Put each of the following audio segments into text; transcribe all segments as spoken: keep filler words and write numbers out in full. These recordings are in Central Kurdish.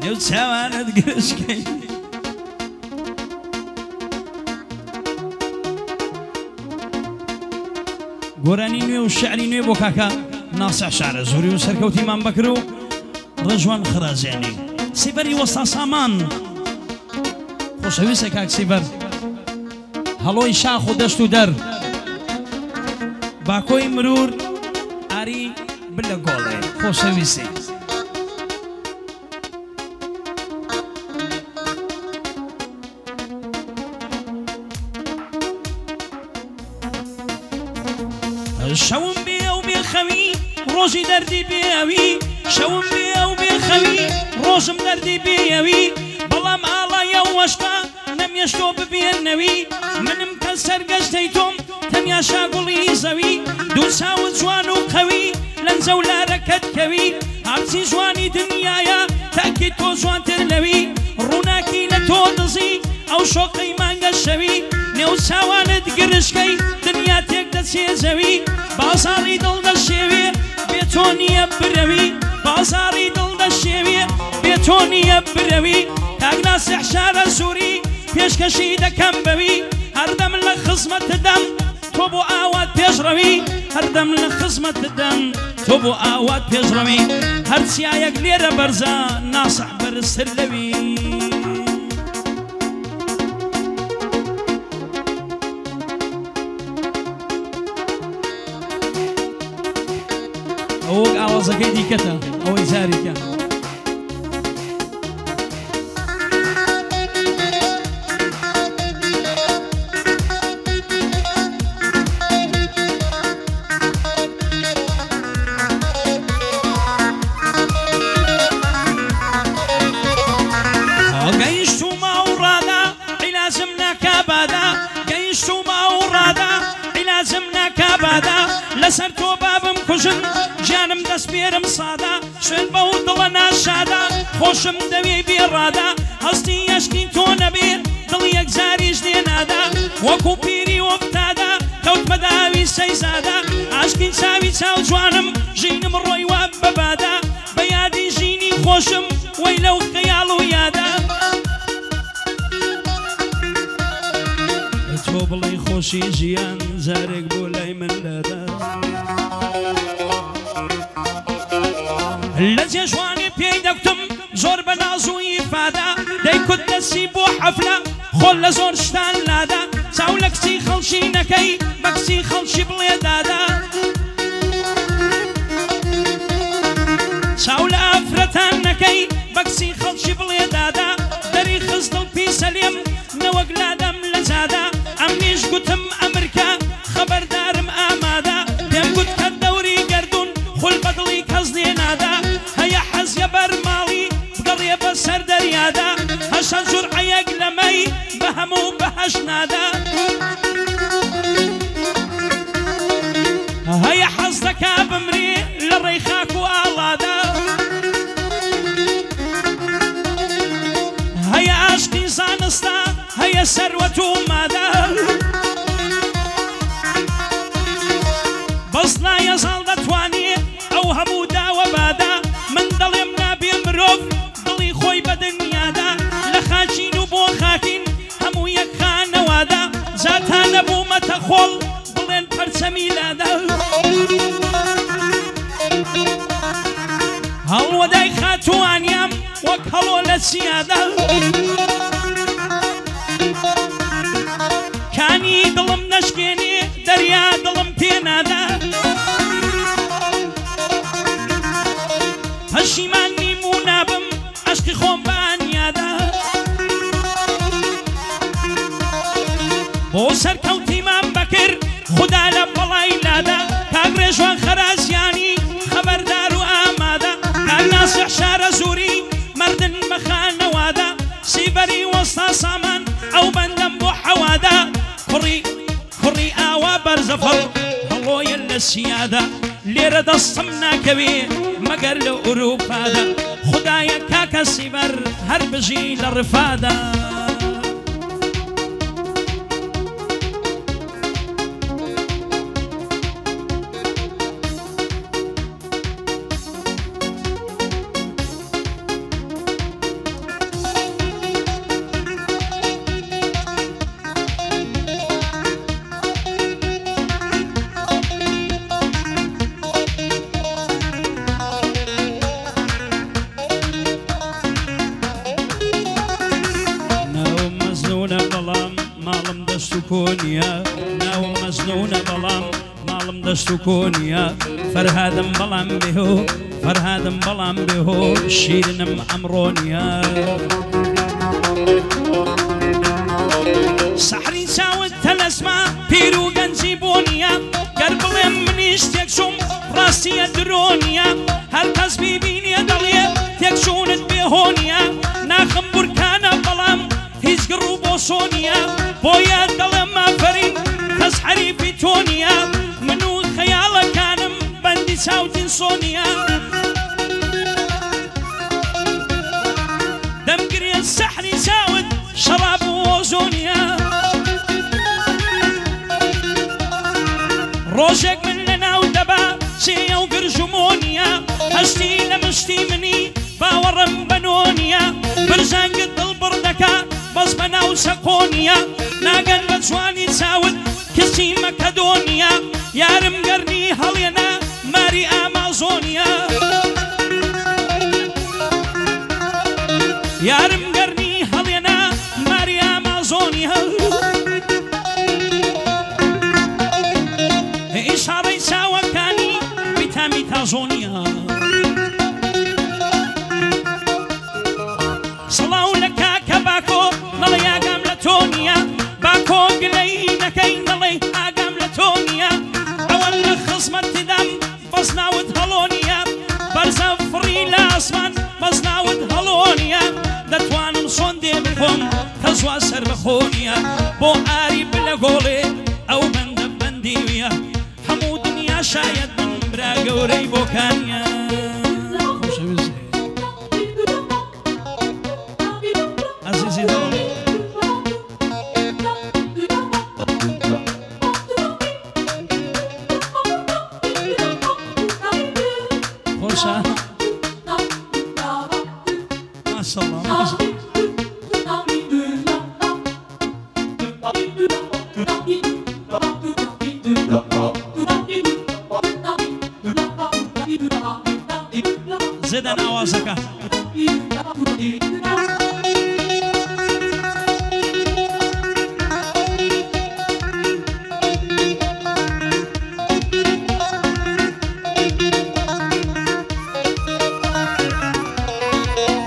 نێو چاوانت گرشکەی گۆرانی نوێ و شعری نوێ بۆ کاکە ناسح شارە زوری و سەرکەوتیمان بەکر و ڕەجوان خرازێنی سیبەری وەستا سامان خۆشەویستە کاک سیبەر هەڵۆی شاخ و دەشت و دەر باکۆی مرور ئاری بلە گۆڵێ خۆشەویستی شەوم بێ و بێخەوی ڕۆژی دەردی بێوی شەوم بێ و بێخەوی ڕۆژم دەردی بێوی بەڵام ئاڵایە وەشقا نەمێشتۆ ببێنەوی منم کە سەرگەشتەی تۆم تەنیا شاگوڵی زەوی دوو چاوت جوان و قەوی لەنجە و لارەکەت کەوی هەرچی جوانی دنیایە تاکی تۆ جوانتر لەوی ڕووناکی لە تۆ دزی ئەو شۆقەی مانگە شەوی نێو چاوانت گرشکەی دنیا تێک دەچێ زەوی بازاڕی دڵ دەشێوێ بێ تۆ نییە برەوی بازاڕی دڵ دەشێوێ بێ تۆ نییە برەوی کاک ناسح شارە زوری پێشکەشی دەکەم بەوی هەردەم لە خزمەتدەم تۆ بۆ ئاوات پێشڕەوی هەردەم لە خزمەتدەم تۆ بۆ ئاوات پێشڕەوی هەرچیایەک لێرە بەرزە ناسح بەرزتر لەوی ئەوەک ئاوازەکەی دیکەتە ئەوەی جارێکە گەیشتومە و ڕادا عیلازم ناکا بادا گەیشتومە و ڕادا عیلازم ناکا بادا لەسەر تۆ بابم کوژن گیانم دەست بێرم سادا شوێن بە و دڵە ناشادا خۆشم دەوێ بێڕادا هەستی یەشکی تۆ نەبێت دڵ یەکجاریش لێنادا وەکو پیری وەفتادا کەوت بەداوی سەیزادا عاشقی چاوی چاو جوانم ژینم ڕۆی وا بەبادا بە یادی ژینی خۆشم وەی لەو خەیاڵ و یادا تۆ بڵێ خۆشی ژیان جارێک بۆ لای من دادا لە جێژوانی پێی دەکتم زۆر بە ناز و ئیفادا دەیکوت دەستی بۆ حەفلە خۆل لە زۆر شتان لادا چاو لە کچی خەڵکی نەکەی بە کچی خەڵکی بڵێ دادا چاو لە ئافرەتان نەکەی بە کچی خەڵکی بڵێ دادا دەری خستڵ پیسەلێم نەوەک لادەم لە جادا ئەمنیش گوتم ئەمریکا خەبەردارم ئامادا پێم گوت کە دەوری گەردون خول بەدڵی کەس نێنادا هەیە حەزیە بەرماڵی بگەڕێ بە سەر دەریادا هەشە جورعەیەک لەمەی بە هەموو بەهەش نادا هەیە حەز دەکا بمرێ لە ڕێی خاک و ئاڵادا هەیە عاشقی زانستە هەیە سەروەت و مادا بەس نایەزاڵ دەتوانێ ئەو هەموو داوە بادا من دەڵێم نابێ مرۆڤ دڵی خۆی بە دنیادا لە خاچین و بۆ خاکین هەموو یەک خانەوادا جاتان نەبوومەتە خۆڵ بڵێن پەرچەمی لادا هەڵوەدای خاتوانیام وەک هەڵۆ لە چیادا کانی دڵم نەشکێنێ دەریا دڵم پێنادا پەشیمان نیم و نابم عەشقی خۆم بانیادا بۆ سەرکەوتیمان بەکرد خودا لە بەڵای لادا کاک ڕێژوان خەرازیانی خەبەردار و ئامادا کاک ناسح شارە زوری مەردن بە خانەوادا سیبەری وەستا سامان ئەو بەندەم بۆ حەوادا کوڕی کوڕی ئاوا بەرزەفەڵ هەڵۆیە لە سیادا لێرە دەستم ناکەوێ مەگەر لە ئوروپادا خودایە کاکە سیبەر هەر بژی لە ڕفادا دەست و کۆنیە فەرهادم بەڵام بێهۆ فەرهادم بەڵام بێهۆ شیرنم ئەمڕۆنیە سەحری چاوت تەلەسما پیر و گەنجی بۆنیە گەر بڵێم منیش تێکچووم ڕاستیە درۆنیە هەر کەس بیبینیە دەڵێ تێکچوونت بێهۆنیە ناخم بورکانە بەڵام هیچ گڕ و بۆسۆنیە بۆیە دەڵێم ئافەرین کەس حەریفی تۆنیە من و خەیاڵەکانم بەندی چاوتین سۆنیە دەمگرێ سەحری چاوت شەراب و ئۆزۆنیە ڕۆژێک من لەناو دەبا چێە و گرژمۆنیە هەشتی لە مشتی منی باوەڕم بەنۆنیە برژانگت دڵبڕ دەکا بەس بەناو چەقۆنیە ناگەن بە جوانی چاوت کەسی مەکەدۆنیە یارم گەرنی هەڵێنە ماری ئامازۆنیە یارم گەرنی هەڵێنە ماری ئامازۆنیە ئیشاڕەی چاوەکانی ویتامی تازۆنیە سڵاو لە کاکە باکۆ نەڵێ ئاگام لە تۆنیە باکۆ گلەی نەکەی نەڵێ ئاگام لە تۆنیە ئەوەن لە خزمەت تدەم بەس ناوت هەڵۆنیە بەرزە فڕی لە ئاسمان بەس ناوت هەڵۆنیە دەتوانم سۆندێ بخۆم کە زوا سەر بەخۆنیە بۆ ئاری بلە گۆڵێ ئەو بەندە بەندیویە هەموو دنیا شاید من برا گەورەی بۆکانیە عزیزی دڵم خۆشە ماشەڵڵا ماشەڵڵا زێدەن ئاوازەکە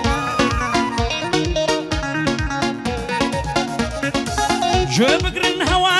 گوێ بگرن